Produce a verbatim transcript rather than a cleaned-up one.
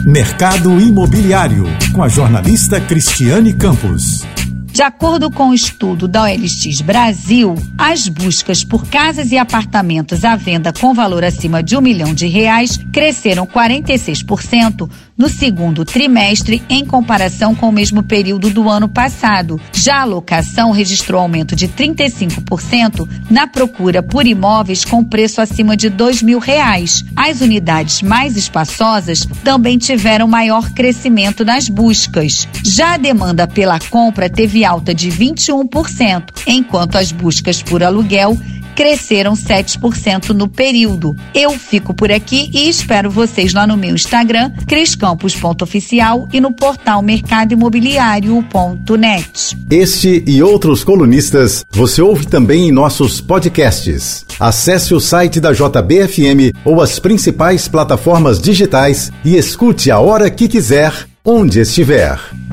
Mercado Imobiliário, com a jornalista Cristiane Campos. De acordo com o estudo da O L X Brasil, as buscas por casas e apartamentos à venda com valor acima de um milhão de reais cresceram quarenta e seis por cento no segundo trimestre em comparação com o mesmo período do ano passado. Já a locação registrou aumento de trinta e cinco por cento na procura por imóveis com preço acima de dois mil reais. As unidades mais espaçosas também tiveram maior crescimento nas buscas. Já a demanda pela compra teve alta de vinte e um por cento, enquanto as buscas por aluguel cresceram sete por cento no período. Eu fico por aqui e espero vocês lá no meu Instagram, cris campos ponto oficial, e no portal mercado imobiliário ponto net. Este e outros colunistas você ouve também em nossos podcasts. Acesse o site da J B F M ou as principais plataformas digitais e escute a hora que quiser, onde estiver.